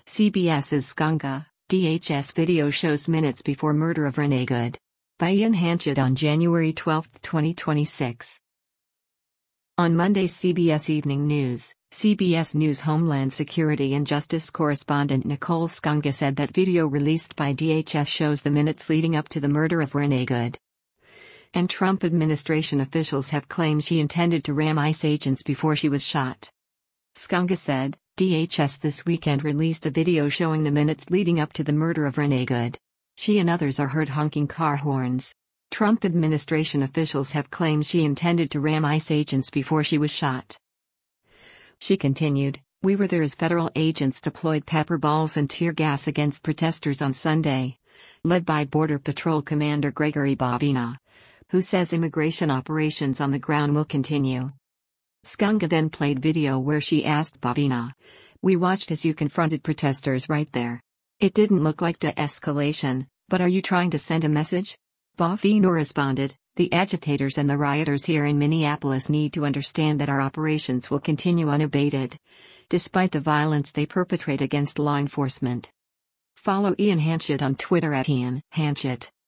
CBS's Skunga, DHS video shows minutes before murder of Renee Good. By Ian Hanchett on January 12, 2026. On Monday's CBS Evening News, CBS News Homeland Security and Justice correspondent Nicole Skunga said that video released by DHS shows the minutes leading up to the murder of Renee Good. And Trump administration officials have claimed she intended to ram ICE agents before she was shot. Skunga said, DHS this weekend released a video showing the minutes leading up to the murder of Renee Good. She and others are heard honking car horns. Trump administration officials have claimed she intended to ram ICE agents before she was shot. She continued, "We were there as federal agents deployed pepper balls and tear gas against protesters on Sunday, led by Border Patrol Commander Gregory Bavina, who says immigration operations on the ground will continue." Skunga then played video where she asked Bavina, "We watched as you confronted protesters right there. It didn't look like de-escalation, but are you trying to send a message?" Bavina responded, "The agitators and the rioters here in Minneapolis need to understand that our operations will continue unabated, despite the violence they perpetrate against law enforcement." Follow Ian Hanchett on Twitter @IanHanchett.